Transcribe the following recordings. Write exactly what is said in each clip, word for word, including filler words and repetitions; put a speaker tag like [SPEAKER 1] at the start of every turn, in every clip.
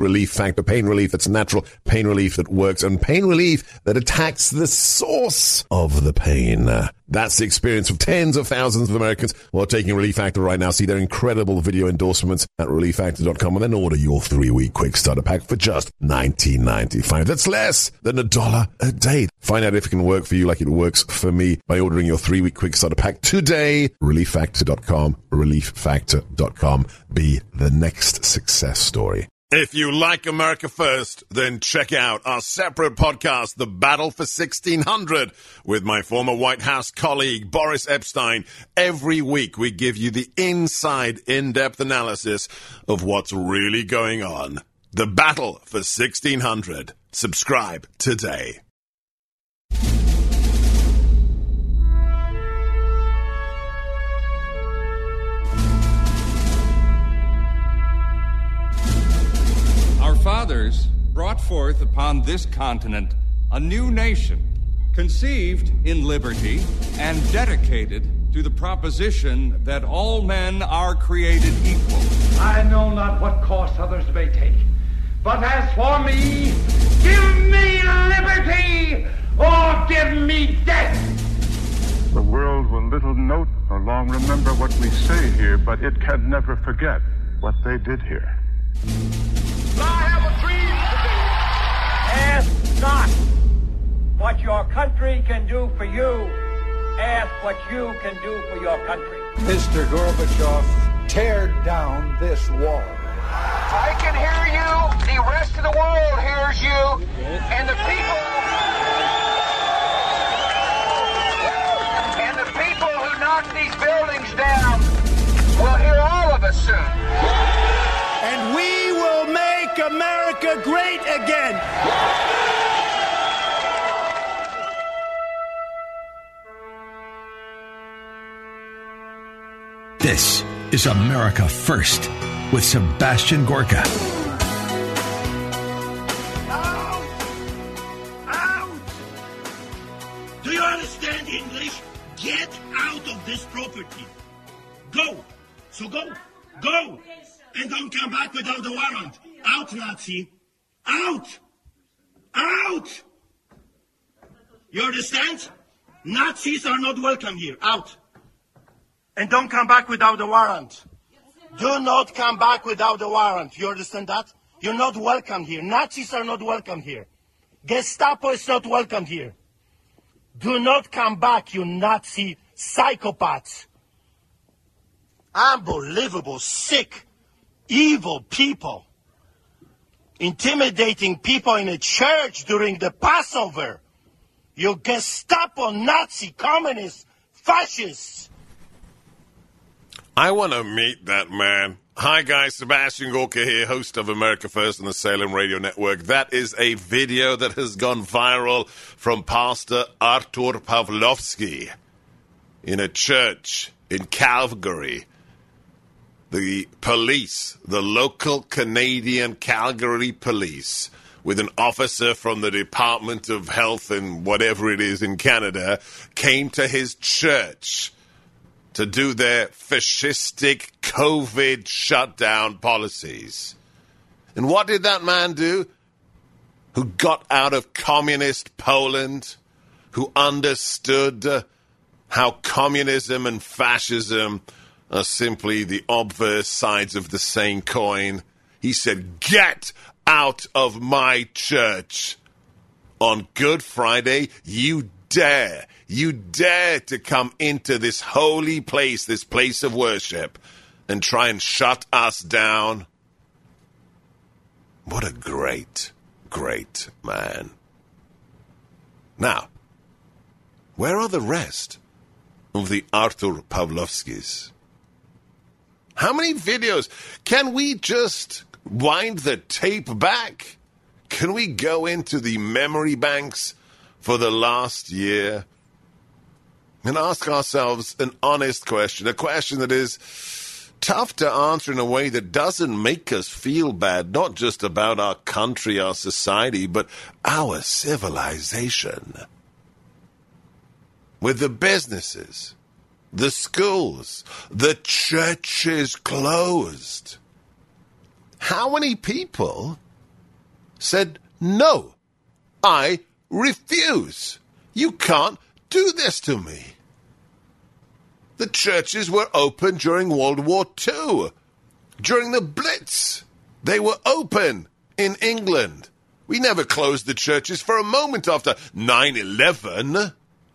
[SPEAKER 1] Relief Factor. Pain relief that's natural, pain relief that works, and pain relief that attacks the source of the pain. That's the experience of tens of thousands of Americans who are taking Relief Factor right now. See their incredible video endorsements at relief factor dot com and then order your three-week quick starter pack for just nineteen ninety-five. That's less than a dollar a day. Find out if it can work for you like it works for me by ordering your three-week quick starter pack today. relief factor dot com. relief factor dot com. Be the next success story. If you like America First, then check out our separate podcast, The Battle for sixteen hundred, with my former White House colleague, Boris Epstein. Every week, we give you the inside, in-depth analysis of what's really going on. The Battle for sixteen hundred. Subscribe today.
[SPEAKER 2] Our fathers brought forth upon this continent a new nation, conceived in liberty and dedicated to the proposition that all men are created equal.
[SPEAKER 3] I know not what course others may take, but as for me, give me liberty or give me death.
[SPEAKER 4] The world will little note nor long remember what we say here, but it can never forget what they did here.
[SPEAKER 3] I have a dream today. Ask not what your country can do for you. Ask what you can do for your country.
[SPEAKER 5] Mister Gorbachev, tear down this wall.
[SPEAKER 3] I can hear you. The rest of the world hears you. And the people... And the people who knock these buildings down will hear all of us soon.
[SPEAKER 6] And we will make America great again.
[SPEAKER 7] This is America First with Sebastian Gorka.
[SPEAKER 8] Out! Out! Do you understand English? Get out of this property. Go. So go. Go. And don't come back without a warrant. Out, Nazi. Out! Out! You understand? Nazis are not welcome here. Out. And don't come back without a warrant. Do not come back without a warrant. You understand that? You're not welcome here. Nazis are not welcome here. Gestapo is not welcome here. Do not come back, you Nazi psychopaths. Unbelievable, sick, evil people. Intimidating people in a church during the Passover. You Gestapo, Nazi, communists, fascists.
[SPEAKER 1] I want to meet that man. Hi, guys. Sebastian Gorka here, host of America First on the Salem Radio Network. That is a video that has gone viral from Pastor Artur Pawlowski in a church in Calgary. The police, the local Canadian Calgary police, with an officer from the Department of Health and whatever it is in Canada, came to his church to do their fascistic COVID shutdown policies. And what did that man do? Who got out of communist Poland, who understood uh, how communism and fascism are simply the obverse sides of the same coin. He said, "Get out of my church. On Good Friday, you dare, you dare to come into this holy place, this place of worship, and try and shut us down." What a great, great man. Now, where are the rest of the Artur Pawlowskis? How many videos? Can we just wind the tape back? Can we go into the memory banks for the last year and ask ourselves an honest question, a question that is tough to answer in a way that doesn't make us feel bad, not just about our country, our society, but our civilization. With the businesses, the schools, the churches closed, how many people said, no, I refuse. You can't do this to me. The churches were open during World War Two. During the Blitz, they were open in England. We never closed the churches for a moment after nine eleven.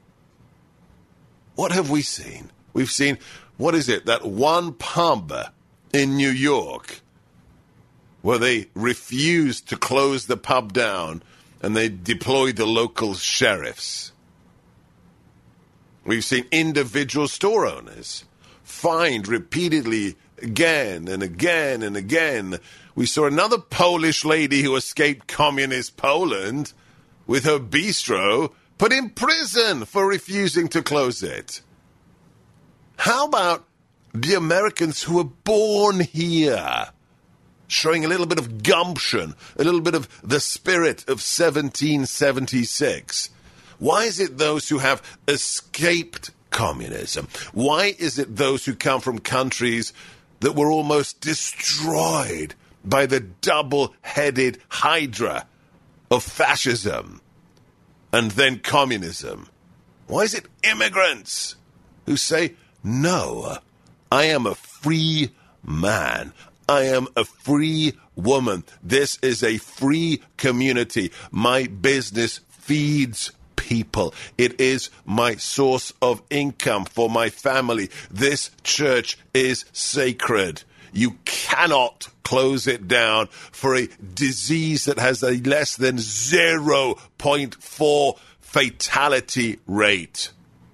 [SPEAKER 1] What have we seen? We've seen, what is it, that one pub in New York where they refused to close the pub down and they deployed the local sheriffs. We've seen individual store owners fined repeatedly again and again and again. We saw another Polish lady who escaped communist Poland with her bistro put in prison for refusing to close it. How about the Americans who were born here, showing a little bit of gumption, a little bit of the spirit of seventeen seventy-six? Why is it those who have escaped communism? Why is it those who come from countries that were almost destroyed by the double-headed hydra of fascism and then communism? Why is it immigrants who say, no, I am a free man. I am a free woman. This is a free community. My business feeds people. It is my source of income for my family. This church is sacred. You cannot close it down for a disease that has a less than zero point four fatality rate.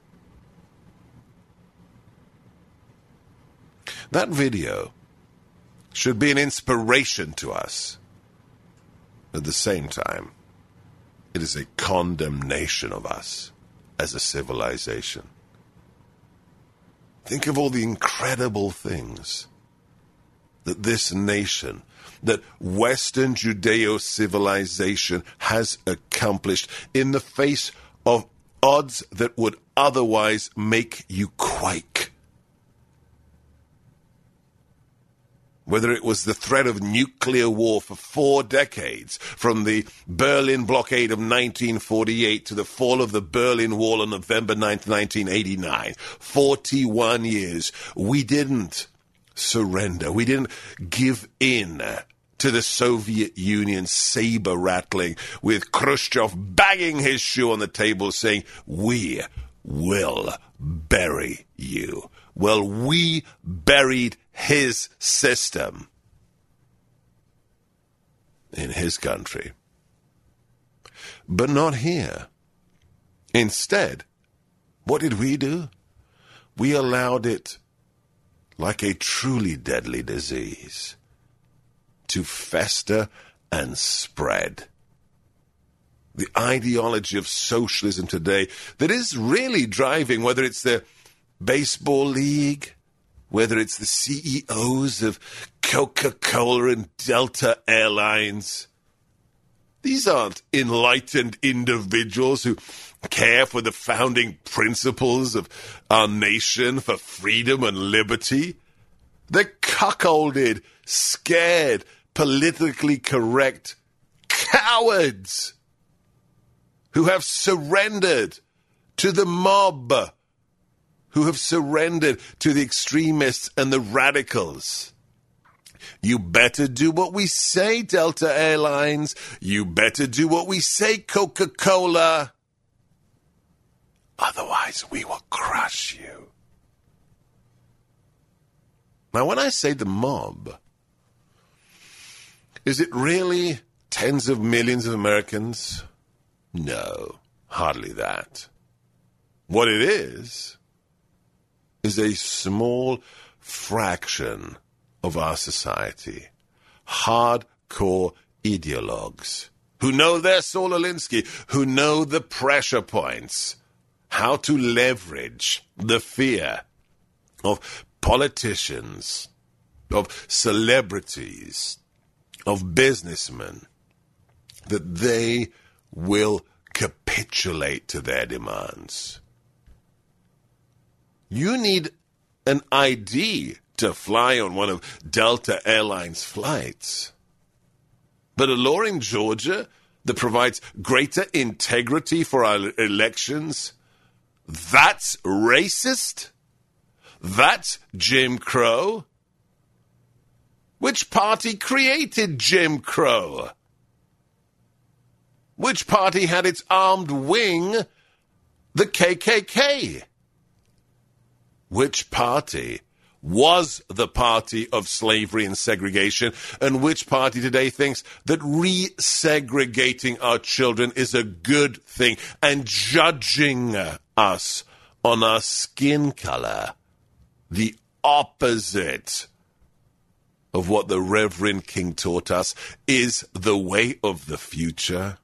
[SPEAKER 1] That video should be an inspiration to us. At the same time, it is a condemnation of us as a civilization. Think of all the incredible things that this nation, that Western Judeo-civilization has accomplished in the face of odds that would otherwise make you quake. Whether it was the threat of nuclear war for four decades, from the Berlin blockade of nineteen forty-eight to the fall of the Berlin Wall on November ninth, nineteen eighty-nine, forty-one years, we didn't surrender. We didn't give in to the Soviet Union saber-rattling with Khrushchev banging his shoe on the table saying, we will bury you. Well, we buried his system in his country. But not here. Instead, what did we do? We allowed it, like a truly deadly disease, to fester and spread. The ideology of socialism today that is really driving, whether it's the baseball league, whether it's the C E Os of Coca-Cola and Delta Airlines. These aren't enlightened individuals who care for the founding principles of our nation for freedom and liberty. They're cuckolded, scared, politically correct cowards who have surrendered to the mob, who have surrendered to the extremists and the radicals. You better do what we say, Delta Airlines. You better do what we say, Coca-Cola. Otherwise, we will crush you. Now, when I say the mob, is it really tens of millions of Americans? No, hardly that. What it is, is a small fraction of our society. Hardcore ideologues who know their Saul Alinsky, who know the pressure points, how to leverage the fear of politicians, of celebrities, of businessmen, that they will capitulate to their demands. You need an I D to fly on one of Delta Airlines' flights. But a law in Georgia that provides greater integrity for our elections, that's racist? That's Jim Crow? Which party created Jim Crow? Which party had its armed wing, the K K K? Which party was the party of slavery and segregation, and which party today thinks that resegregating our children is a good thing and judging us on our skin color, the opposite of what the Reverend King taught us, is the way of the future?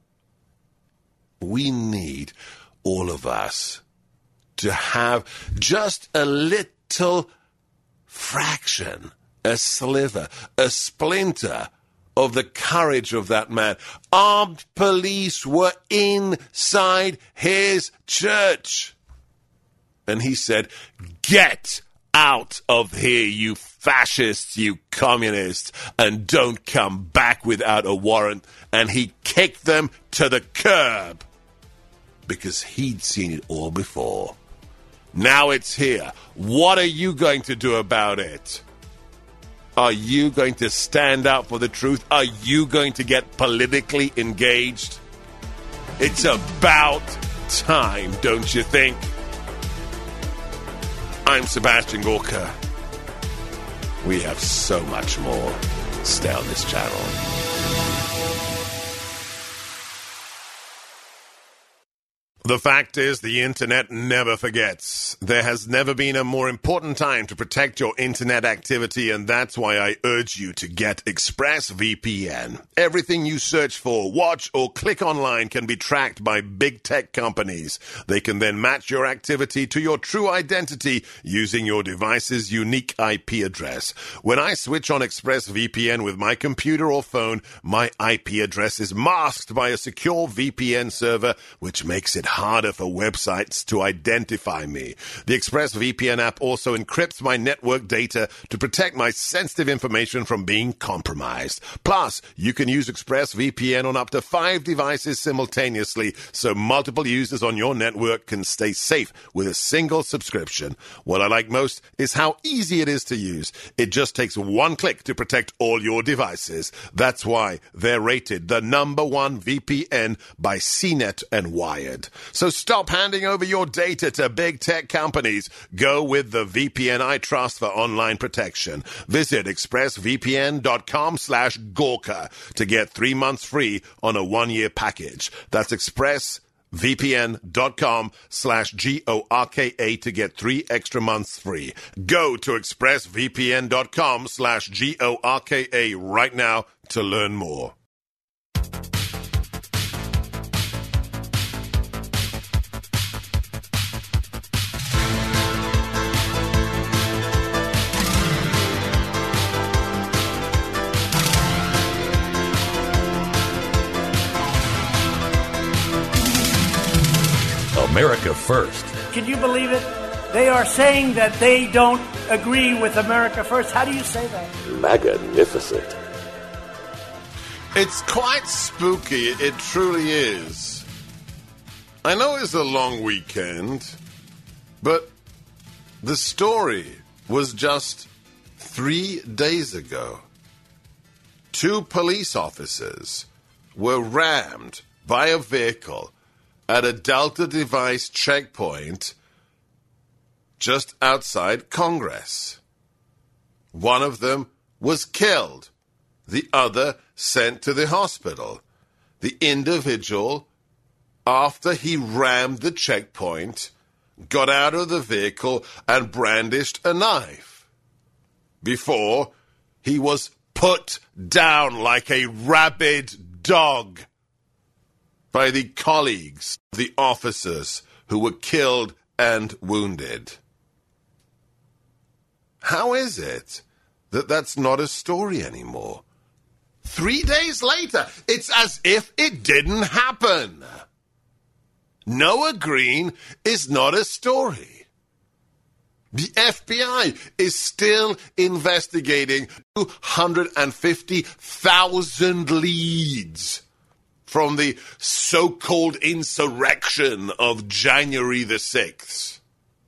[SPEAKER 1] We need, all of us, to have just a little fraction, a sliver, a splinter of the courage of that man. Armed police were inside his church. And he said, "Get out of here, you fascists, you communists, and don't come back without a warrant." And he kicked them to the curb because he'd seen it all before. Now it's here. What are you going to do about it? Are you going to stand up for the truth? Are you going to get politically engaged? It's about time, don't you think? I'm Sebastian Gorka. We have so much more. Stay on this channel. The fact is, the internet never forgets. There has never been a more important time to protect your internet activity, and that's why I urge you to get ExpressVPN. Everything you search for, watch, or click online can be tracked by big tech companies. They can then match your activity to your true identity using your device's unique I P address. When I switch on ExpressVPN with my computer or phone, my I P address is masked by a secure V P N server, which makes it harder for websites to identify me. The ExpressVPN app also encrypts my network data to protect my sensitive information from being compromised. Plus, you can use ExpressVPN on up to five devices simultaneously, so multiple users on your network can stay safe with a single subscription. What I like most is how easy it is to use. It just takes one click to protect all your devices. That's why they're rated the number one V P N by C net and Wired. So stop handing over your data to big tech companies. Go with the V P N I trust for online protection. Visit expressvpn.com slash Gorka to get three months free on a one-year package. That's expressvpn.com slash G O R K A to get three extra months free. Go to expressvpn.com slash G O R K A right now to learn more.
[SPEAKER 9] America First.
[SPEAKER 10] Can you believe it? They are saying that they don't agree with America First. How do you say that?
[SPEAKER 9] Magnificent.
[SPEAKER 1] It's quite spooky. It truly is. I know it's a long weekend, but the story was just three days ago. Two police officers were rammed by a vehicle at a Delta device checkpoint just outside Congress. One of them was killed. The other sent to the hospital. The individual, after he rammed the checkpoint, got out of the vehicle and brandished a knife. Before, he was put down like a rabid dog by the colleagues, the officers who were killed and wounded. How is it that that's not a story anymore? Three days later, it's as if it didn't happen. Noah Green is not a story. The F B I is still investigating two hundred fifty thousand leads from the so-called insurrection of January the sixth.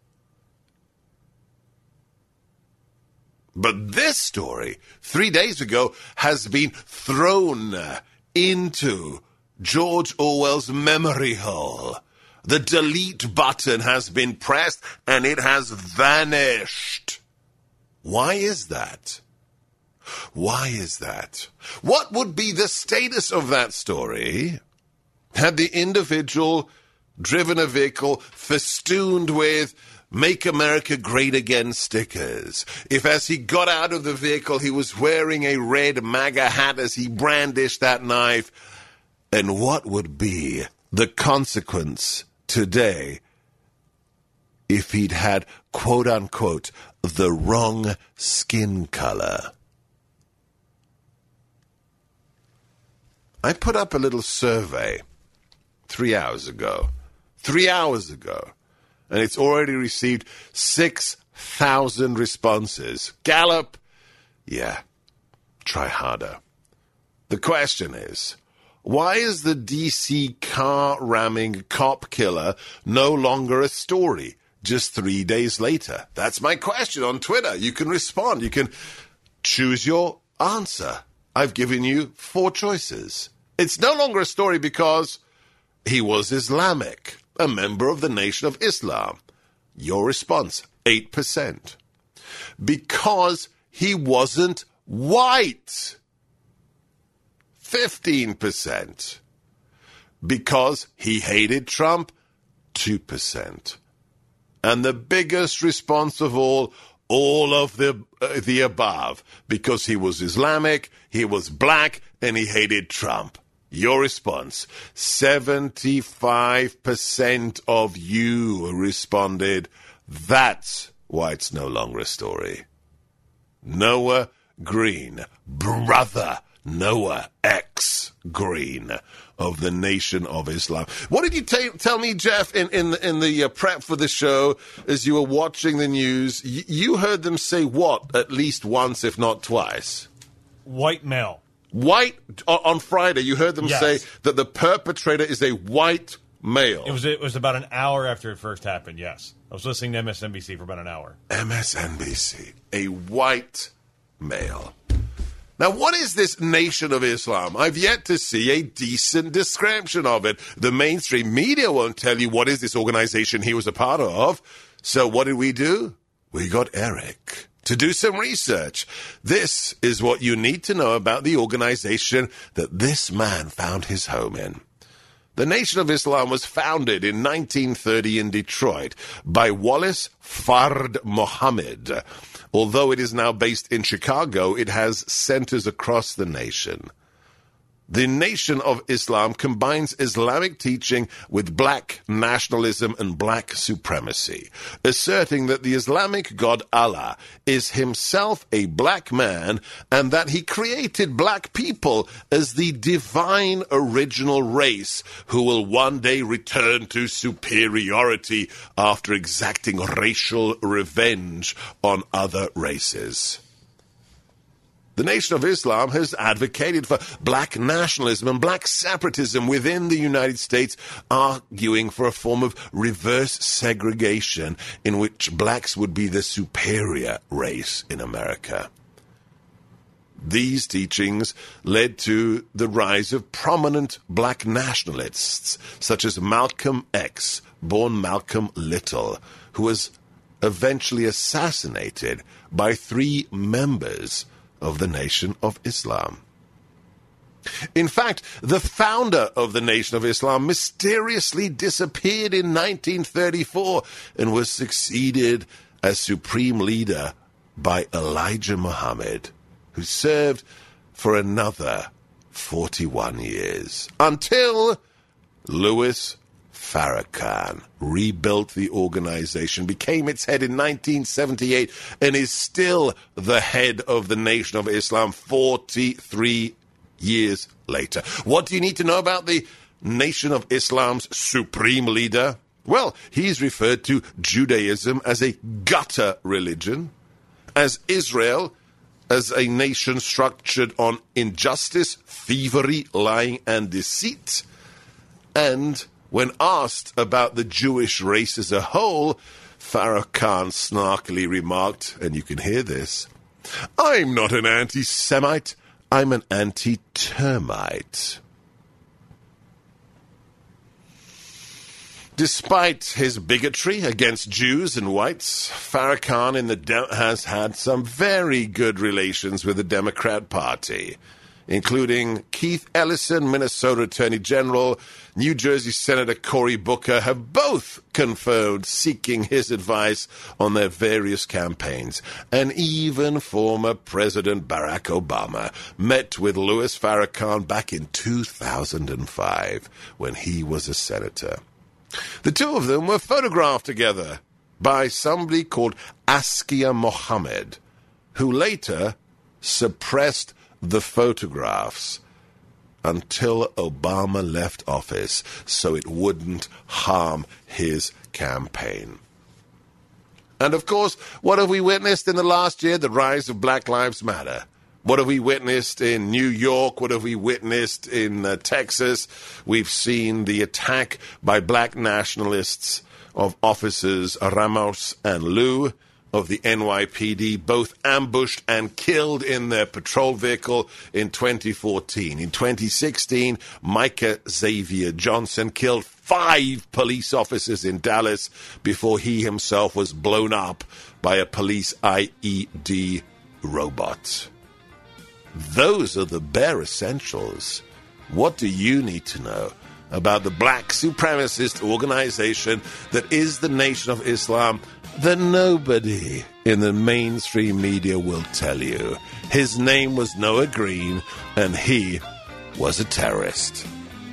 [SPEAKER 1] But this story, three days ago, has been thrown into George Orwell's memory hole. The delete button has been pressed and it has vanished. Why is that? Why is that? What would be the status of that story had the individual driven a vehicle festooned with "Make America Great Again" stickers? If as he got out of the vehicle he was wearing a red MAGA hat as he brandished that knife? And what would be the consequence today if he'd had, quote-unquote, the wrong skin color? I put up a little survey three hours ago. Three hours ago. And it's already received six thousand responses. Gallup, yeah, try harder. The question is, why is the D C car-ramming cop killer no longer a story just three days later? That's my question on Twitter. You can respond. You can choose your answer. I've given you four choices. It's no longer a story because he was Islamic, a member of the Nation of Islam. Your response, eight percent. Because he wasn't white, fifteen percent. Because he hated Trump, two percent. And the biggest response of all, all of the uh, the above, because he was Islamic, he was black, and he hated Trump. Your response, seventy-five percent of you responded, that's why it's no longer a story. Noah Green, brother Noah X Green of the Nation of Islam. What did you t- tell me, Jeff, in, in, in the uh, prep for the show, as you were watching the news? Y- you heard them say what at least once, if not twice?
[SPEAKER 11] White male.
[SPEAKER 1] White, on Friday, you heard them
[SPEAKER 11] yes.
[SPEAKER 1] say that the perpetrator is a white male.
[SPEAKER 11] It was it was about an hour after it first happened, yes. I was listening to M S N B C for about an hour.
[SPEAKER 1] M S N B C, a white male. Now, what is this Nation of Islam? I've yet to see a decent description of it. The mainstream media won't tell you what is this organization he was a part of. So what did we do? We got Eric to do some research. This is what you need to know about the organization that this man found his home in. The Nation of Islam was founded in nineteen thirty in Detroit by Wallace Fard Muhammad. Although it is now based in Chicago, it has centers across the nation. The Nation of Islam combines Islamic teaching with black nationalism and black supremacy, asserting that the Islamic God Allah is himself a black man and that he created black people as the divine original race who will one day return to superiority after exacting racial revenge on other races. The Nation of Islam has advocated for black nationalism and black separatism within the United States, arguing for a form of reverse segregation in which blacks would be the superior race in America. These teachings led to the rise of prominent black nationalists, such as Malcolm X, born Malcolm Little, who was eventually assassinated by three members of the Nation of Islam. In fact, the founder of the Nation of Islam mysteriously disappeared in nineteen thirty-four and was succeeded as supreme leader by Elijah Muhammad, who served for another forty-one years, until Louis Farrakhan rebuilt the organization, became its head in nineteen seventy-eight, and is still the head of the Nation of Islam forty-three years later. What do you need to know about the Nation of Islam's supreme leader? Well, he's referred to Judaism as a gutter religion, as Israel as a nation structured on injustice, thievery, lying, and deceit. And when asked about the Jewish race as a whole, Farrakhan snarkily remarked, and you can hear this, "I'm not an anti-Semite, I'm an anti-termite." Despite his bigotry against Jews and whites, Farrakhan in the de- has had some very good relations with the Democrat Party, including Keith Ellison, Minnesota Attorney General, New Jersey Senator Cory Booker, have both confirmed seeking his advice on their various campaigns. And even former President Barack Obama met with Louis Farrakhan back in two thousand five when he was a senator. The two of them were photographed together by somebody called Askia Mohammed, who later suppressed the photographs until Obama left office so it wouldn't harm his campaign. And of course, what have we witnessed in the last year? The rise of Black Lives Matter. What have we witnessed in New York? What have we witnessed in uh, Texas? We've seen the attack by black nationalists of officers Ramos and Liu of the N Y P D, both ambushed and killed in their patrol vehicle in twenty fourteen. In twenty sixteen, Micah Xavier Johnson killed five police officers in Dallas before he himself was blown up by a police I E D robot. Those are the bare essentials. What do you need to know about the black supremacist organization that is the Nation of Islam that nobody in the mainstream media will tell you? His name was Noah Green, and he was a terrorist.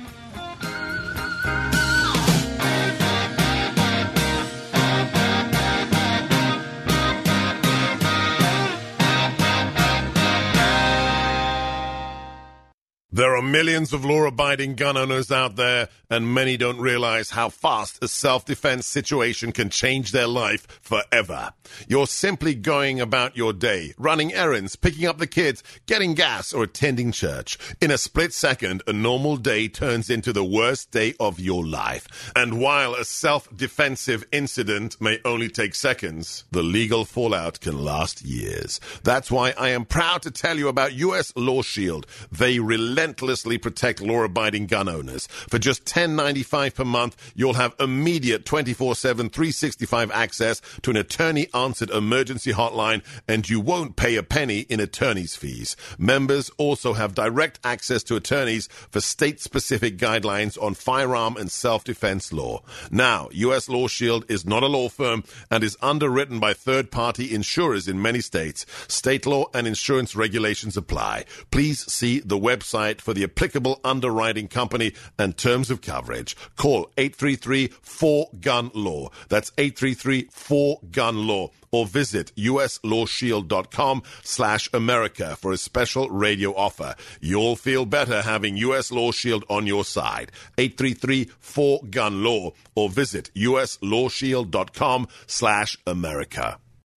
[SPEAKER 1] There are millions of law-abiding gun owners out there, and many don't realize how fast a self-defense situation can change their life forever. You're simply going about your day, running errands, picking up the kids, getting gas, or attending church. In a split second, a normal day turns into the worst day of your life. And while a self-defensive incident may only take seconds, the legal fallout can last years. That's why I am proud to tell you about U S Law Shield. They relentlessly protect law-abiding gun owners. For just ten dollars and ninety-five cents per month, you'll have immediate twenty-four seven, three sixty-five access to an attorney-answered emergency hotline, and you won't pay a penny in attorney's fees. Members also have direct access to attorneys for state-specific guidelines on firearm and self-defense law. Now, U S Law Shield is not a law firm and is underwritten by third-party insurers in many states. State law and insurance regulations apply. Please see the website for the applicable underwriting company and terms of coverage. Call eight three three, four gun law. That's eight three three, four gun law. Or visit uslawshield.com slash America for a special radio offer. You'll feel better having U S Law Shield on your side. eight three three, four gun law. Or visit uslawshield.com slash America.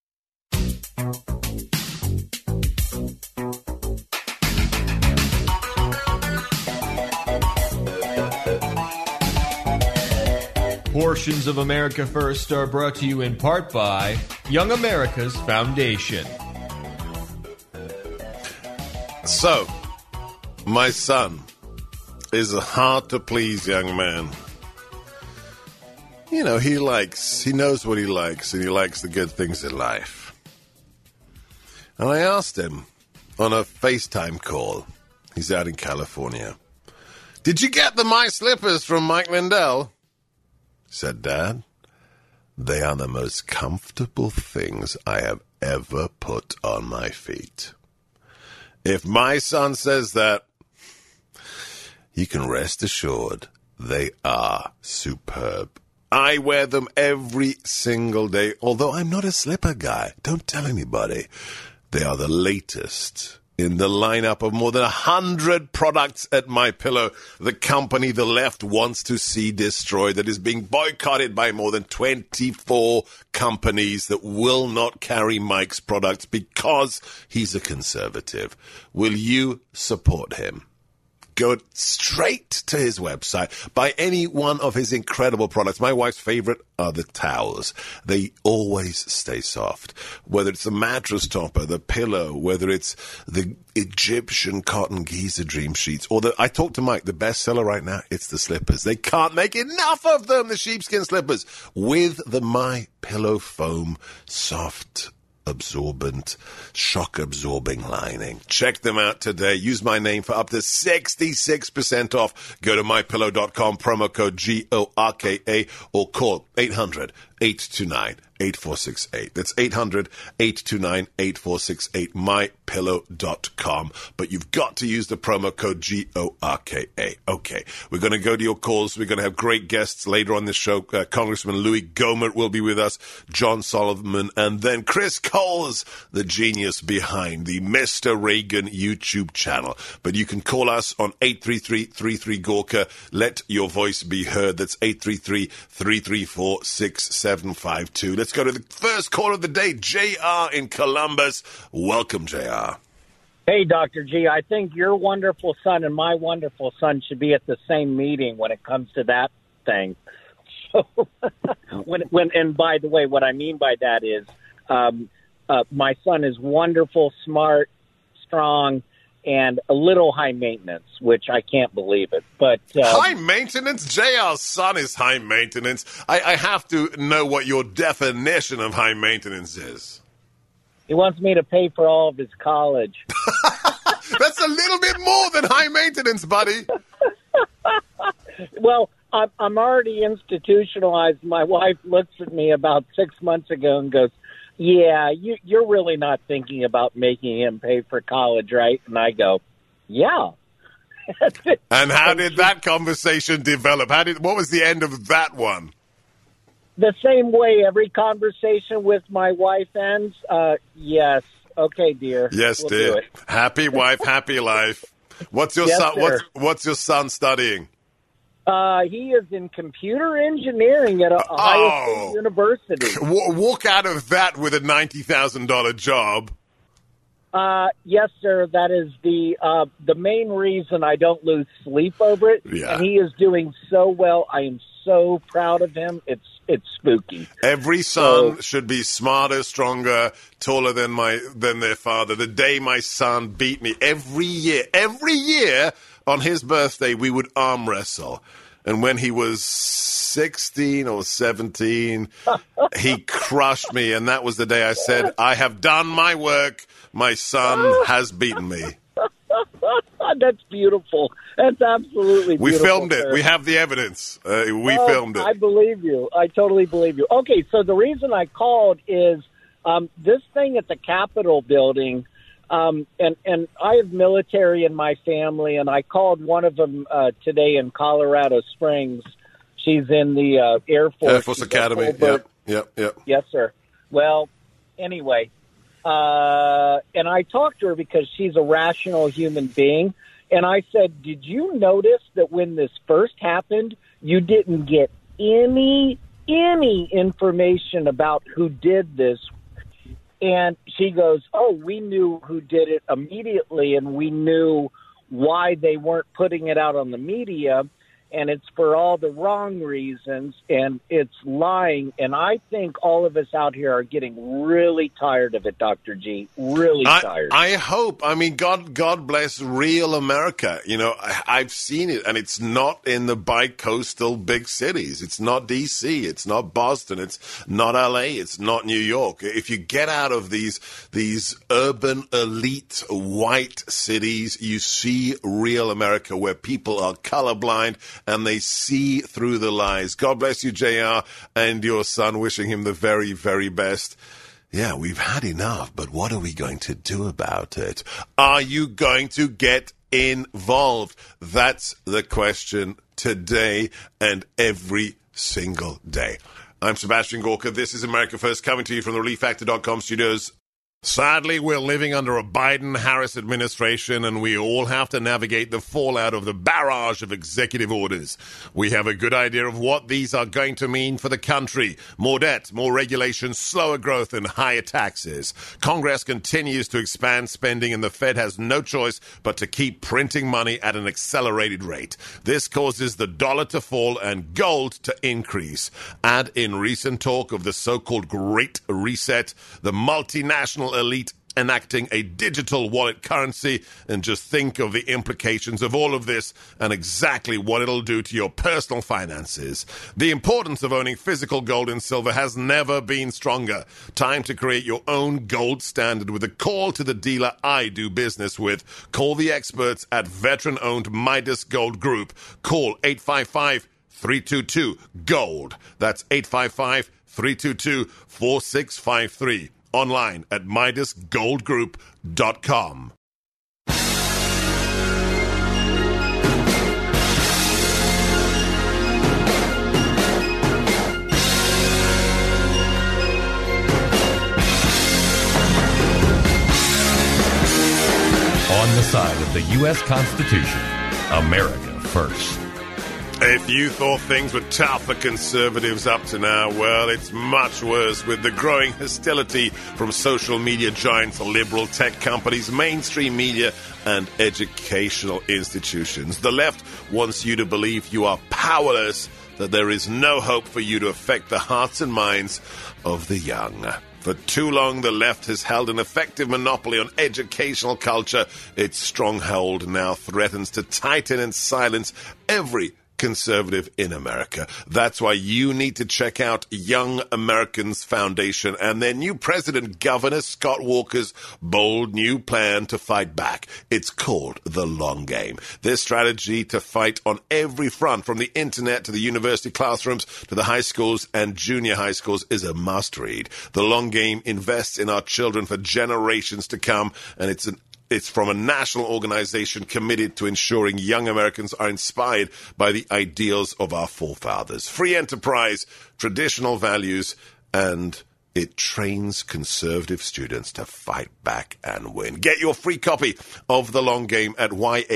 [SPEAKER 12] Portions of America First are brought to you in part by Young America's Foundation.
[SPEAKER 1] So, my son is a hard-to-please young man. You know, he likes, he knows what he likes, and he likes the good things in life. And I asked him on a FaceTime call, he's out in California, "Did you get the My Slippers from Mike Lindell?" Said, "Dad, they are the most comfortable things I have ever put on my feet." If my son says that, you can rest assured they are superb. I wear them every single day, although I'm not a slipper guy. Don't tell anybody. They are the latest in the lineup of more than one hundred products at MyPillow, the company the left wants to see destroyed, that is being boycotted by more than twenty-four companies that will not carry Mike's products because he's a conservative. Will you support him? Go straight to his website. Buy any one of his incredible products. My wife's favorite are the towels. They always stay soft. Whether it's the mattress topper, the pillow, whether it's the Egyptian cotton Giza Dream sheets, or the, I talked to Mike, the best seller right now, it's the slippers. They can't make enough of them, the sheepskin slippers, with the My Pillow foam soft absorbent, shock-absorbing lining. Check them out today. Use my name for up to sixty-six percent off. Go to my pillow dot com, promo code G O R K A, or call eight hundred, eight two nine, eight four six eight. That's eight hundred, eight two nine, eight four six eight, my pillow dot com. But you've got to use the promo code G O R K A. Okay, we're going to go to your calls. We're going to have great guests later on the show. Uh, Congressman Louis Gohmert will be with us, John Solomon, and then Chris Coles, the genius behind the Mister Reagan YouTube channel. But you can call us on eight three three, three three, Gorka. Let your voice be heard. That's eight three three, three three four, six seven five two. Let's go to the first call of the day, J R in Columbus. Welcome, J R.
[SPEAKER 13] Hey, Doctor G, I think your wonderful son and my wonderful son should be at the same meeting when it comes to that thing. So, when, when, and by the way, what I mean by that is um, uh, my son is wonderful, smart, strong, and a little high maintenance, which I can't believe it. But uh,
[SPEAKER 1] high maintenance? J R's son is high maintenance. I, I have to know what your definition of high maintenance is.
[SPEAKER 13] He wants me to pay for all of his college.
[SPEAKER 1] That's a little bit more than high maintenance, buddy.
[SPEAKER 13] Well, I'm, I'm already institutionalized. My wife looks at me about six months ago and goes, yeah, you, you're really not thinking about making him pay for college, right? And I go, yeah.
[SPEAKER 1] And how did that conversation develop? How did? What was the end of that one?
[SPEAKER 13] The same way every conversation with my wife ends. Uh, yes. Okay, dear.
[SPEAKER 1] Yes,
[SPEAKER 13] we'll
[SPEAKER 1] dear. Happy wife, happy life. What's your
[SPEAKER 13] yes,
[SPEAKER 1] son?
[SPEAKER 13] Sir.
[SPEAKER 1] What's, what's your son studying?
[SPEAKER 13] Uh, he is in computer engineering at Ohio
[SPEAKER 1] oh.
[SPEAKER 13] State University.
[SPEAKER 1] W- walk out of that with a ninety thousand dollars job.
[SPEAKER 13] Uh, yes, sir. That is the uh, the main reason I don't lose sleep over it.
[SPEAKER 1] Yeah.
[SPEAKER 13] And he is doing so well. I am so proud of him. It's it's spooky.
[SPEAKER 1] Every son
[SPEAKER 13] so,
[SPEAKER 1] should be smarter, stronger, taller than my than their father. The day my son beat me, every year, every year on his birthday, we would arm wrestle. And when he was sixteen or seventeen, he crushed me. And that was the day I said, I have done my work. My son has beaten me.
[SPEAKER 13] That's beautiful. That's absolutely beautiful.
[SPEAKER 1] We filmed it.
[SPEAKER 13] Sir.
[SPEAKER 1] We have the evidence. Uh, we
[SPEAKER 13] oh,
[SPEAKER 1] filmed it.
[SPEAKER 13] I believe you. I totally believe you. Okay, so the reason I called is um, this thing at the Capitol building, um, and, and I have military in my family, and I called one of them uh, today in Colorado Springs. She's in the uh, Air Force.
[SPEAKER 1] Air Force Academy. Yep, yep, yep.
[SPEAKER 13] Yes, sir. Well, anyway, uh, and I talked to her because she's a rational human being. And I said, did you notice that when this first happened, you didn't get any, any information about who did this? And she goes, oh, we knew who did it immediately, and we knew why they weren't putting it out on the media. And it's for all the wrong reasons, and it's lying. And I think all of us out here are getting really tired of it, Doctor G. Really
[SPEAKER 1] I,
[SPEAKER 13] tired.
[SPEAKER 1] I hope. I mean, God, God bless real America. You know, I, I've seen it, and it's not in the bi-coastal big cities. It's not D C. It's not Boston. It's not L A. It's not New York. If you get out of these these urban elite white cities, you see real America where people are colorblind and they see through the lies. God bless you, J R, and your son, wishing him the very, very best. Yeah, we've had enough, but what are we going to do about it? Are you going to get involved? That's the question today and every single day. I'm Sebastian Gorka. This is America First, coming to you from the relief factor dot com studios. Sadly, we're living under a Biden-Harris administration, and we all have to navigate the fallout of the barrage of executive orders. We have a good idea of what these are going to mean for the country. More debt, more regulation, slower growth, and higher taxes. Congress continues to expand spending, and the Fed has no choice but to keep printing money at an accelerated rate. This causes the dollar to fall and gold to increase. Add in recent talk of the so-called Great Reset, the multinational elite enacting a digital wallet currency, and just think of the implications of all of this and exactly what it'll do to your personal finances. The importance of owning physical gold and silver has never been stronger. Time to create your own gold standard with a call to the dealer I do business with. Call the experts at veteran-owned Midas Gold Group. Call eight five five, three two two, GOLD. That's eight five five, three two two, four six five three. Online at midas gold group dot com.
[SPEAKER 12] On the side of the U S Constitution, America first.
[SPEAKER 1] If you thought things were tough for conservatives up to now, well, it's much worse with the growing hostility from social media giants, liberal tech companies, mainstream media, and educational institutions. The left wants you to believe you are powerless, that there is no hope for you to affect the hearts and minds of the young. For too long, the left has held an effective monopoly on educational culture. Its stronghold now threatens to tighten and silence every conservative in America. That's why you need to check out Young Americans Foundation and their new president, Governor Scott Walker's bold new plan to fight back. It's called The Long Game. Their strategy to fight on every front, from the internet to the university classrooms to the high schools and junior high schools, is a must-read. The Long Game invests in our children for generations to come, and it's an It's from a national organization committed to ensuring young Americans are inspired by the ideals of our forefathers. Free enterprise, traditional values, and it trains conservative students to fight back and win. Get your free copy of The Long Game at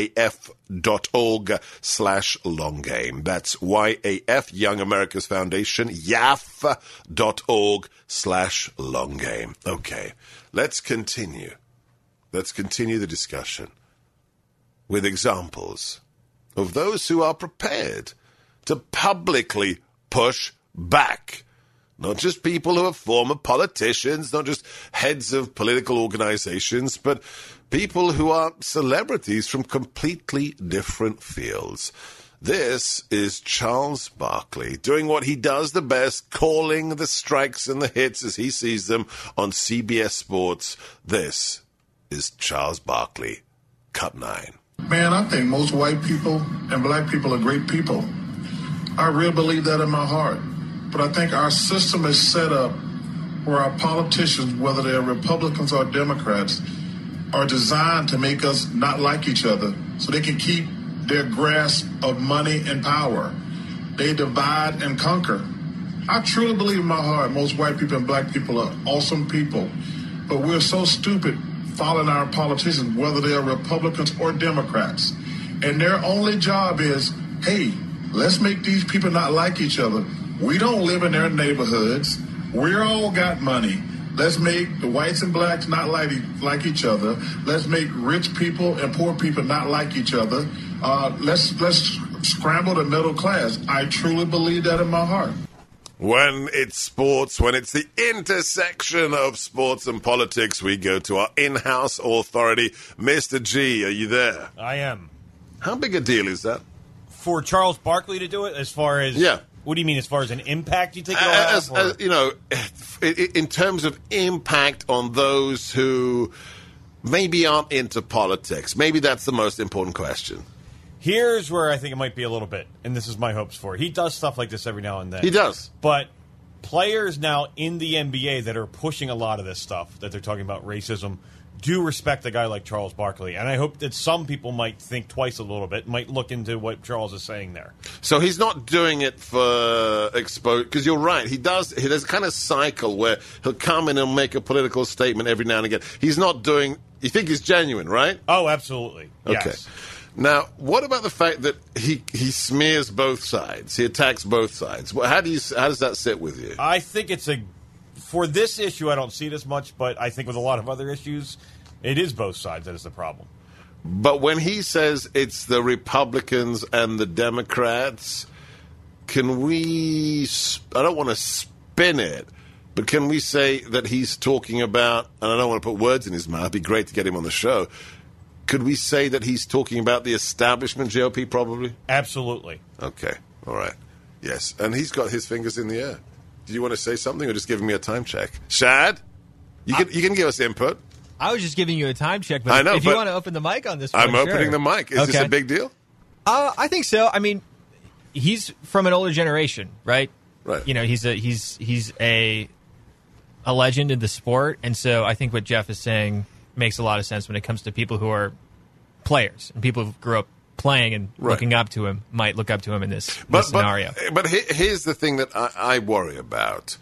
[SPEAKER 1] yaf.org slash long game. That's Y A F, Young America's Foundation, yaf.org slash long game. Okay, let's continue. Let's continue the discussion with examples of those who are prepared to publicly push back. Not just people who are former politicians, not just heads of political organizations, but people who are celebrities from completely different fields. This is Charles Barkley doing what he does the best, calling the strikes and the hits as he sees them on C B S Sports. This is Charles Barkley, Cut nine.
[SPEAKER 14] Man, I think most white people and black people are great people. I really believe that in my heart. But I think our system is set up where our politicians, whether they're Republicans or Democrats, are designed to make us not like each other so they can keep their grasp of money and power. They divide and conquer. I truly believe in my heart most white people and black people are awesome people. But we're so stupid following our politicians, whether they are Republicans or Democrats. And their only job is, hey, let's make these people not like each other. We don't live in their neighborhoods. We all got money. Let's make the whites and blacks not like, like each other. Let's make rich people and poor people not like each other. Uh, let's, let's scramble the middle class. I truly believe that in my heart.
[SPEAKER 1] When it's sports, when it's the intersection of sports and politics, we go to our in-house authority. Mister G, are you there?
[SPEAKER 11] I am.
[SPEAKER 1] How big a deal is that?
[SPEAKER 11] For Charles Barkley to do it, as far as...
[SPEAKER 1] Yeah.
[SPEAKER 11] What do you mean, as far as an impact you think it'll
[SPEAKER 1] as,
[SPEAKER 11] have?
[SPEAKER 1] As, you know, in terms of impact on those who maybe aren't into politics, maybe that's the most important question.
[SPEAKER 11] Here's where I think it might be a little bit, and this is my hopes for. He does stuff like this every now and then.
[SPEAKER 1] He does.
[SPEAKER 11] But players now in the N B A that are pushing a lot of this stuff, that they're talking about racism, do respect a guy like Charles Barkley, and I hope that some people might think twice a little bit, might look into what Charles is saying there.
[SPEAKER 1] So he's not doing it for exposure, because you're right. He does. He, there's a kind of cycle where he'll come in and make a political statement every now and again. He's not doing. You think he's genuine, right?
[SPEAKER 11] Oh, absolutely.
[SPEAKER 1] Okay.
[SPEAKER 11] Yes.
[SPEAKER 1] Now, what about the fact that he he smears both sides? He attacks both sides. Well, how do you how does that sit with you?
[SPEAKER 11] I think it's a for this issue. I don't see it as much, but I think with a lot of other issues, it is both sides that is the problem.
[SPEAKER 1] But when he says it's the Republicans and the Democrats, can we, I don't want to spin it, but can we say that he's talking about, and I don't want to put words in his mouth, it'd be great to get him on the show, could we say that he's talking about the establishment G O P probably?
[SPEAKER 11] Absolutely.
[SPEAKER 1] Okay, all right. Yes, and he's got his fingers in the air. Do you want to say something or just giving me a time check? Shad, you can, you can give us input.
[SPEAKER 15] I was just giving you a time check, but
[SPEAKER 1] I know,
[SPEAKER 15] if you
[SPEAKER 1] but
[SPEAKER 15] want to open the mic on this one,
[SPEAKER 1] I'm
[SPEAKER 15] sure.
[SPEAKER 1] opening the mic. Is
[SPEAKER 15] okay.
[SPEAKER 1] this a big deal?
[SPEAKER 15] Uh, I think so. I mean, he's from an older generation, right?
[SPEAKER 1] Right.
[SPEAKER 15] You know, he's a he's he's a a legend in the sport, and so I think what Jeff is saying makes a lot of sense when it comes to people who are players and people who grew up playing and
[SPEAKER 1] Right.
[SPEAKER 15] looking up to him might look up to him in this,
[SPEAKER 1] But,
[SPEAKER 15] this scenario.
[SPEAKER 1] But, but he- here's the thing that I, I worry about.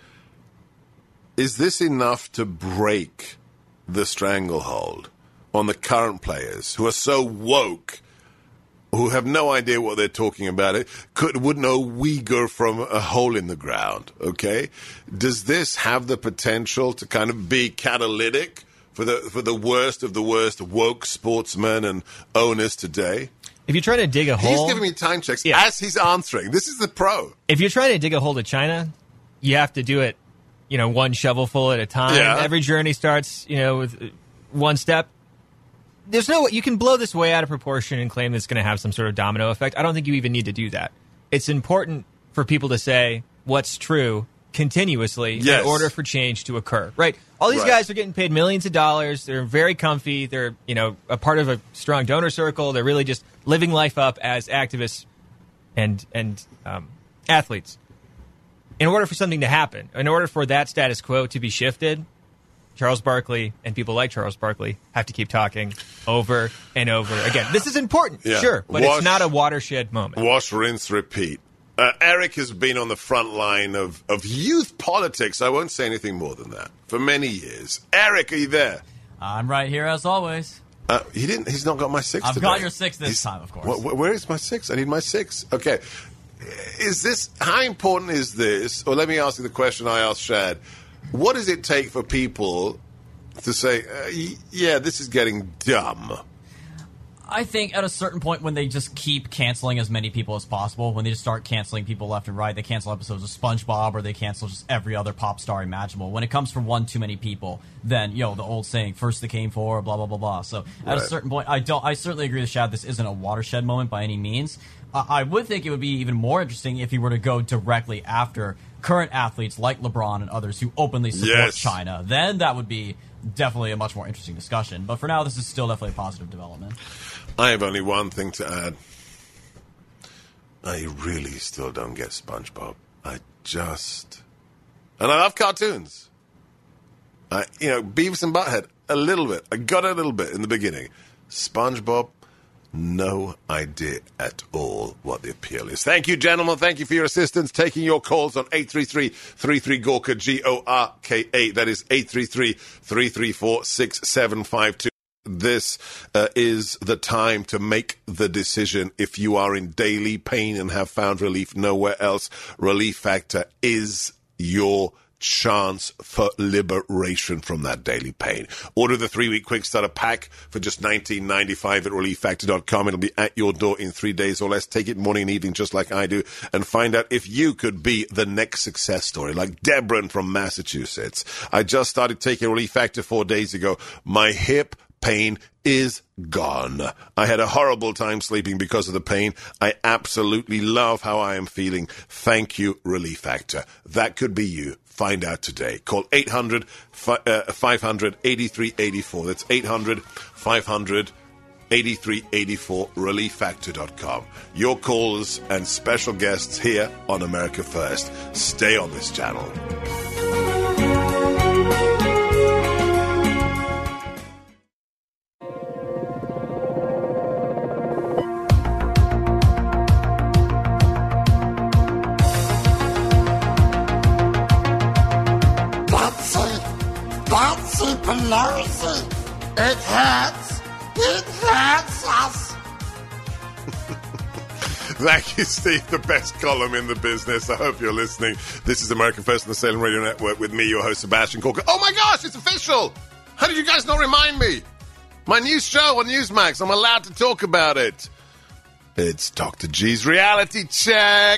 [SPEAKER 1] Is this enough to break the stranglehold on the current players who are so woke, who have no idea what they're talking about? It could would know Uyghur from a hole in the ground, okay? Does this have the potential to kind of be catalytic for the for the worst of the worst woke sportsmen and owners today?
[SPEAKER 15] If you're trying to dig a hole...
[SPEAKER 1] He's giving me time checks
[SPEAKER 15] Yeah.
[SPEAKER 1] as he's answering. This is the pro.
[SPEAKER 15] If you're trying to dig a hole to China, you have to do it, you know, one shovelful at a time.
[SPEAKER 1] Yeah.
[SPEAKER 15] Every journey starts, you know, with one step. There's no, you can blow this way out of proportion and claim it's going to have some sort of domino effect. I don't think you even need to do that. It's important for people to say what's true continuously
[SPEAKER 1] Yes.
[SPEAKER 15] in order for change to occur, right? All these
[SPEAKER 1] Right.
[SPEAKER 15] guys are getting paid millions of dollars. They're very comfy. They're, you know, a part of a strong donor circle. They're really just living life up as activists and, and um, athletes. In order for something to happen, in order for that status quo to be shifted, Charles Barkley and people like Charles Barkley have to keep talking over and over again. This is important,
[SPEAKER 1] Yeah.
[SPEAKER 15] sure, but
[SPEAKER 1] Wash-
[SPEAKER 15] it's not a watershed moment.
[SPEAKER 1] Wash, rinse, repeat. Uh, Eric has been on the front line of, of youth politics. I won't say anything more than that. For many years. Eric, are you there?
[SPEAKER 16] I'm right here as always.
[SPEAKER 1] Uh, he didn't. He's not got my six
[SPEAKER 16] I've
[SPEAKER 1] today.
[SPEAKER 16] got your six this
[SPEAKER 1] He's-
[SPEAKER 16] time, of course.
[SPEAKER 1] Wh- wh- where is my six? I need my six. Okay. Is this, how important is this? Or let me ask you the question I asked Shad. What does it take for people to say, uh, y- yeah, this is getting dumb?
[SPEAKER 16] I think at a certain point when they just keep canceling as many people as possible, when they just start canceling people left and right, they cancel episodes of SpongeBob or they cancel just every other pop star imaginable. When it comes from one too many people, then, you know, the old saying, first they came for, blah, blah, blah, blah. So at a
[SPEAKER 1] Right.
[SPEAKER 16] certain point, I don't, I certainly agree with Shad, this isn't a watershed moment by any means. Uh, I would think it would be even more interesting if he were to go directly after current athletes like LeBron and others who openly support
[SPEAKER 1] Yes.
[SPEAKER 16] China. Then that would be definitely a much more interesting discussion. But for now, this is still definitely a positive development.
[SPEAKER 1] I have only one thing to add. I really still don't get SpongeBob. I just... And I love cartoons. I, you know, Beavis and Butthead, a little bit. I got it a little bit in the beginning. SpongeBob, no idea at all what the appeal is. Thank you, gentlemen. Thank you for your assistance. Taking your calls on eight three three, three three, G O R K A, G O R K A. That is eight three three, three three four, six seven five two. This uh, is the time to make the decision. If you are in daily pain and have found relief nowhere else, Relief Factor is your chance for liberation from that daily pain. Order the three-week quick starter pack for just nineteen ninety-five at relief factor dot com. It'll be at your door in three days or less. Take it morning and evening just like I do and find out if you could be the next success story like Debron from Massachusetts. I just started taking Relief Factor four days ago. My hip pain is gone. I had a horrible time sleeping because of the pain. I absolutely love how I am feeling. Thank you, Relief Factor. That could be you. Find out today. Call eight hundred, five hundred, eighty-three eighty-four. That's eight hundred, five hundred, eighty-three eighty-four, relief factor dot com. Your calls and special guests here on America First. Stay on this channel.
[SPEAKER 17] Pelosi. It hurts. It hurts us.
[SPEAKER 1] Thank you, Steve. The best column in the business. I hope you're listening. This is America First on the Salem Radio Network with me, your host, Sebastian Corker. Oh, my gosh, it's official. How did you guys not remind me? My new show on Newsmax. I'm allowed to talk about it. It's Doctor G's Reality Check.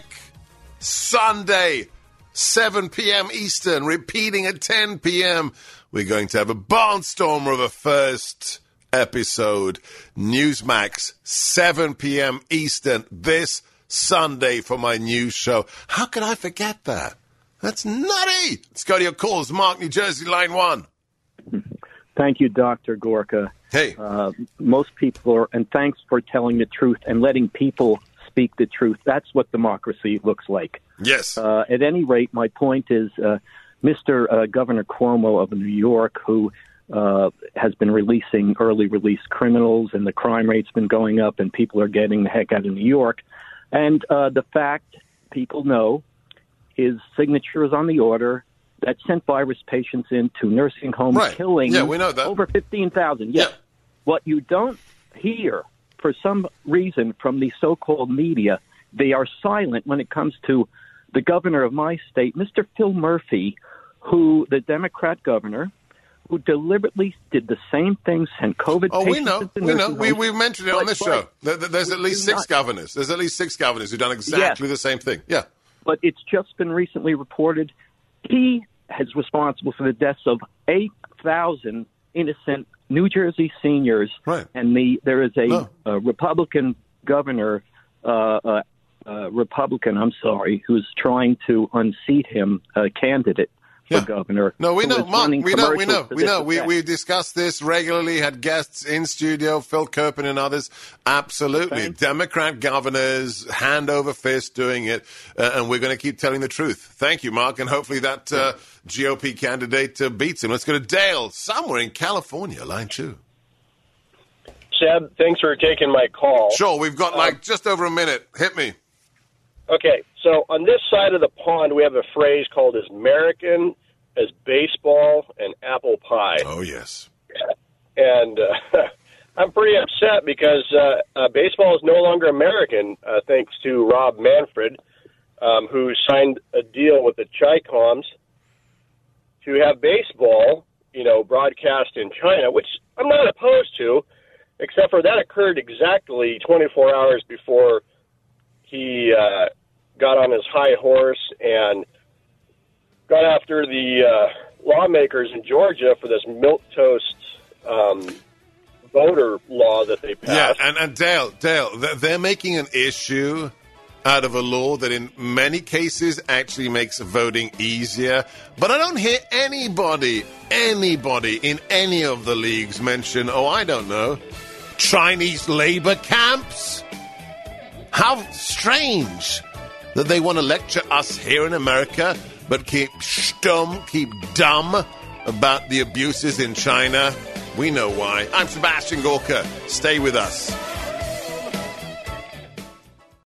[SPEAKER 1] Sunday, seven p.m. Eastern, repeating at ten p.m. We're going to have a barnstormer of a first episode. Newsmax, seven p.m. Eastern, this Sunday for my new show. How could I forget that? That's nutty. Let's go to your calls. Mark, New Jersey, line one.
[SPEAKER 18] Thank you, Doctor Gorka.
[SPEAKER 1] Hey.
[SPEAKER 18] Uh, most people are, and thanks for telling the truth and letting people speak the truth. That's what democracy looks like.
[SPEAKER 1] Yes.
[SPEAKER 18] Uh, at any rate, my point is uh, Mister Uh, Governor Cuomo of New York, who uh, has been releasing early release criminals, and the crime rate's been going up, and people are getting the heck out of New York. And uh, the fact, people know, his signature is on the order that sent virus patients into nursing homes,
[SPEAKER 1] right.
[SPEAKER 18] killing
[SPEAKER 1] yeah, we know that.
[SPEAKER 18] over fifteen thousand. Yes. Yeah. What you don't hear, for some reason, from the so-called media, they are silent when it comes to the governor of my state, Mister Phil Murphy, who, the Democrat governor, who deliberately did the same thing, sent COVID
[SPEAKER 1] oh,
[SPEAKER 18] patients
[SPEAKER 1] we know,
[SPEAKER 18] into
[SPEAKER 1] we know.
[SPEAKER 18] nursing
[SPEAKER 1] We,
[SPEAKER 18] homes.
[SPEAKER 1] we've mentioned it
[SPEAKER 18] but,
[SPEAKER 1] on this
[SPEAKER 18] but,
[SPEAKER 1] show. There, there's at least six
[SPEAKER 18] not,
[SPEAKER 1] governors. There's at least six governors who've done exactly
[SPEAKER 18] yes,
[SPEAKER 1] the same thing. Yeah.
[SPEAKER 18] But it's just been recently reported he is responsible for the deaths of eight thousand innocent New Jersey seniors.
[SPEAKER 1] Right.
[SPEAKER 18] And the there is a,
[SPEAKER 1] no.
[SPEAKER 18] a Republican governor, uh, uh, uh, Republican, I'm sorry, who's trying to unseat him, a candidate for
[SPEAKER 1] yeah.
[SPEAKER 18] governor.
[SPEAKER 1] No, we know, Mark. We know, we know, we know. We,
[SPEAKER 18] effect.
[SPEAKER 1] we discussed this regularly, had guests in studio, Phil Kirpin and others. Absolutely.
[SPEAKER 18] Thanks.
[SPEAKER 1] Democrat governors, hand over fist doing it, uh, and we're going to keep telling the truth. Thank you, Mark, and hopefully that uh, G O P candidate uh, beats him. Let's go to Dale, somewhere in California, line two.
[SPEAKER 19] Seb, thanks for taking my call.
[SPEAKER 1] Sure, we've got like just over a minute. Hit me.
[SPEAKER 19] Okay, so on this side of the pond, we have a phrase called as American as baseball and apple pie.
[SPEAKER 1] Oh, yes.
[SPEAKER 19] And uh, I'm pretty upset because uh, uh, baseball is no longer American, uh, thanks to Rob Manfred, um, who signed a deal with the Chi-Coms to have baseball, you know, broadcast in China, which I'm not opposed to, except for that occurred exactly twenty-four hours before he uh, got on his high horse and got after the uh, lawmakers in Georgia for this milquetoast um, voter law that they passed.
[SPEAKER 1] Yeah, and, and Dale, Dale, they're making an issue out of a law that in many cases actually makes voting easier. But I don't hear anybody, anybody in any of the leagues mention, oh, I don't know, Chinese labor camps. How strange that they want to lecture us here in America, but keep stum, keep dumb about the abuses in China. We know why. I'm Sebastian Gorka. Stay with us.